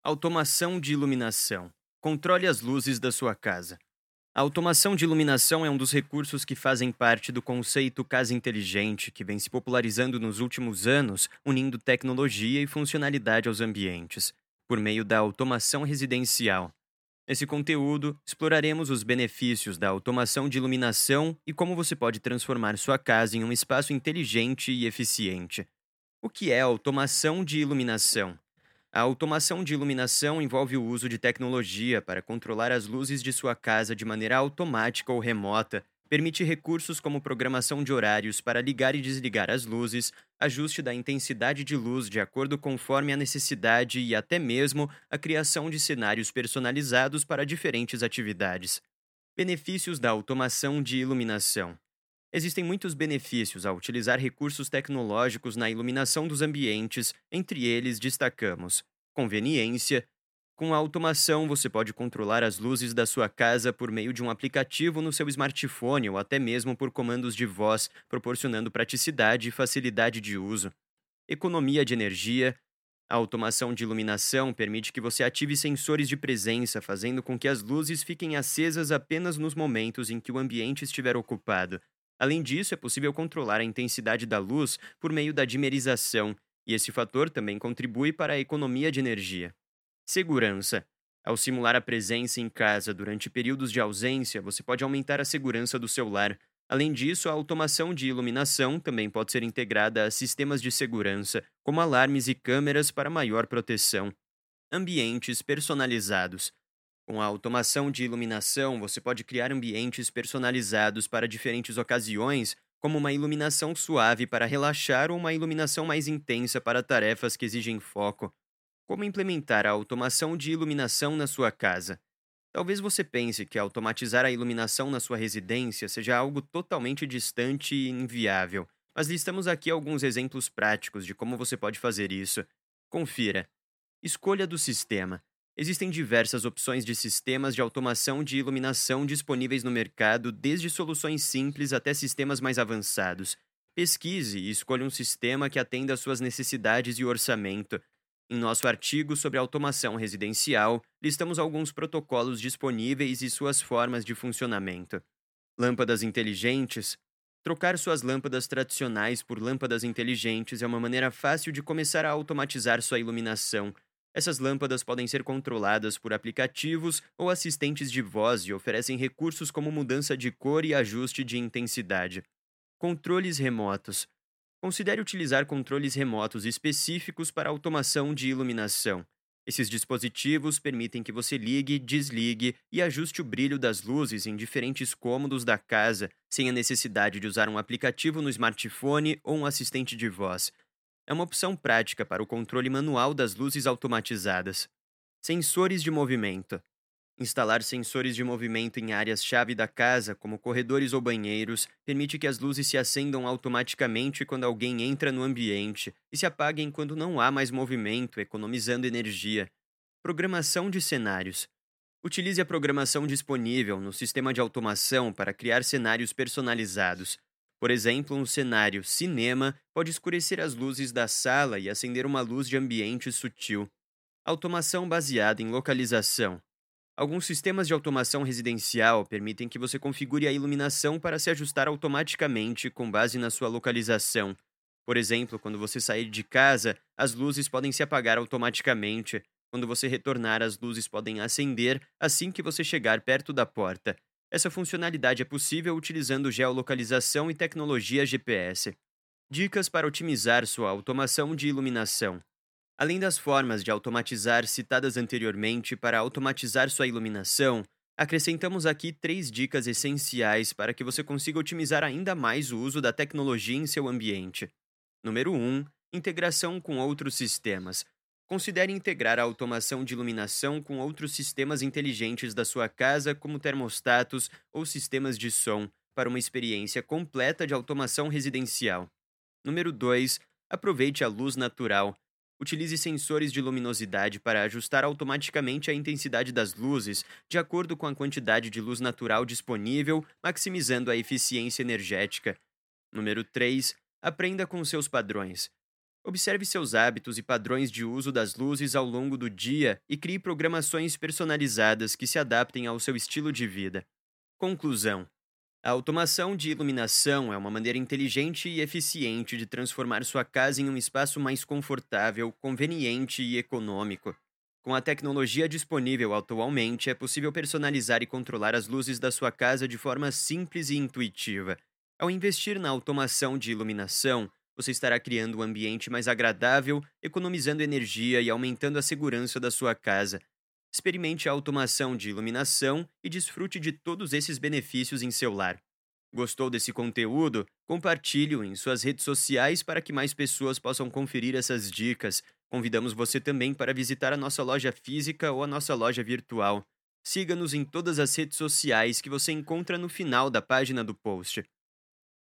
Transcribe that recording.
Automação de iluminação. Controle as luzes da sua casa. A automação de iluminação é um dos recursos que fazem parte do conceito casa inteligente, que vem se popularizando nos últimos anos, unindo tecnologia e funcionalidade aos ambientes, por meio da automação residencial. Nesse conteúdo, exploraremos os benefícios da automação de iluminação e como você pode transformar sua casa em um espaço inteligente e eficiente. O que é automação de iluminação? A automação de iluminação envolve o uso de tecnologia para controlar as luzes de sua casa de maneira automática ou remota, permite recursos como programação de horários para ligar e desligar as luzes, ajuste da intensidade de luz de acordo conforme a necessidade e até mesmo a criação de cenários personalizados para diferentes atividades. Benefícios da automação de iluminação. Existem muitos benefícios ao utilizar recursos tecnológicos na iluminação dos ambientes, entre eles destacamos: conveniência. Com a automação, você pode controlar as luzes da sua casa por meio de um aplicativo no seu smartphone ou até mesmo por comandos de voz, proporcionando praticidade e facilidade de uso. Economia de energia. A automação de iluminação permite que você ative sensores de presença, fazendo com que as luzes fiquem acesas apenas nos momentos em que o ambiente estiver ocupado. Além disso, é possível controlar a intensidade da luz por meio da dimerização, e esse fator também contribui para a economia de energia. Segurança. Ao simular a presença em casa durante períodos de ausência, você pode aumentar a segurança do seu lar. Além disso, a automação de iluminação também pode ser integrada a sistemas de segurança, como alarmes e câmeras para maior proteção. Ambientes personalizados. Com a automação de iluminação, você pode criar ambientes personalizados para diferentes ocasiões, como uma iluminação suave para relaxar ou uma iluminação mais intensa para tarefas que exigem foco. Como implementar a automação de iluminação na sua casa? Talvez você pense que automatizar a iluminação na sua residência seja algo totalmente distante e inviável, mas listamos aqui alguns exemplos práticos de como você pode fazer isso. Confira. Escolha do sistema. Existem diversas opções de sistemas de automação de iluminação disponíveis no mercado, desde soluções simples até sistemas mais avançados. Pesquise e escolha um sistema que atenda às suas necessidades e orçamento. Em nosso artigo sobre automação residencial, listamos alguns protocolos disponíveis e suas formas de funcionamento. Lâmpadas inteligentes. Trocar suas lâmpadas tradicionais por lâmpadas inteligentes é uma maneira fácil de começar a automatizar sua iluminação. Essas lâmpadas podem ser controladas por aplicativos ou assistentes de voz e oferecem recursos como mudança de cor e ajuste de intensidade. Controles remotos. Considere utilizar controles remotos específicos para automação de iluminação. Esses dispositivos permitem que você ligue, desligue e ajuste o brilho das luzes em diferentes cômodos da casa, sem a necessidade de usar um aplicativo no smartphone ou um assistente de voz. É uma opção prática para o controle manual das luzes automatizadas. Sensores de movimento. Instalar sensores de movimento em áreas-chave da casa, como corredores ou banheiros, permite que as luzes se acendam automaticamente quando alguém entra no ambiente e se apaguem quando não há mais movimento, economizando energia. Programação de cenários. Utilize a programação disponível no sistema de automação para criar cenários personalizados. Por exemplo, um cenário cinema pode escurecer as luzes da sala e acender uma luz de ambiente sutil. Automação baseada em localização. Alguns sistemas de automação residencial permitem que você configure a iluminação para se ajustar automaticamente com base na sua localização. Por exemplo, quando você sair de casa, as luzes podem se apagar automaticamente. Quando você retornar, as luzes podem acender assim que você chegar perto da porta. Essa funcionalidade é possível utilizando geolocalização e tecnologia GPS. Dicas para otimizar sua automação de iluminação. Além das formas de automatizar citadas anteriormente para automatizar sua iluminação, acrescentamos aqui 3 dicas essenciais para que você consiga otimizar ainda mais o uso da tecnologia em seu ambiente. Número 1. Integração com outros sistemas. Considere integrar a automação de iluminação com outros sistemas inteligentes da sua casa, como termostatos ou sistemas de som, para uma experiência completa de automação residencial. Número 2. Aproveite a luz natural. Utilize sensores de luminosidade para ajustar automaticamente a intensidade das luzes, de acordo com a quantidade de luz natural disponível, maximizando a eficiência energética. Número 3. Aprenda com seus padrões. Observe seus hábitos e padrões de uso das luzes ao longo do dia e crie programações personalizadas que se adaptem ao seu estilo de vida. Conclusão: a automação de iluminação é uma maneira inteligente e eficiente de transformar sua casa em um espaço mais confortável, conveniente e econômico. Com a tecnologia disponível atualmente, é possível personalizar e controlar as luzes da sua casa de forma simples e intuitiva. Ao investir na automação de iluminação, você estará criando um ambiente mais agradável, economizando energia e aumentando a segurança da sua casa. Experimente a automação de iluminação e desfrute de todos esses benefícios em seu lar. Gostou desse conteúdo? Compartilhe-o em suas redes sociais para que mais pessoas possam conferir essas dicas. Convidamos você também para visitar a nossa loja física ou a nossa loja virtual. Siga-nos em todas as redes sociais que você encontra no final da página do post.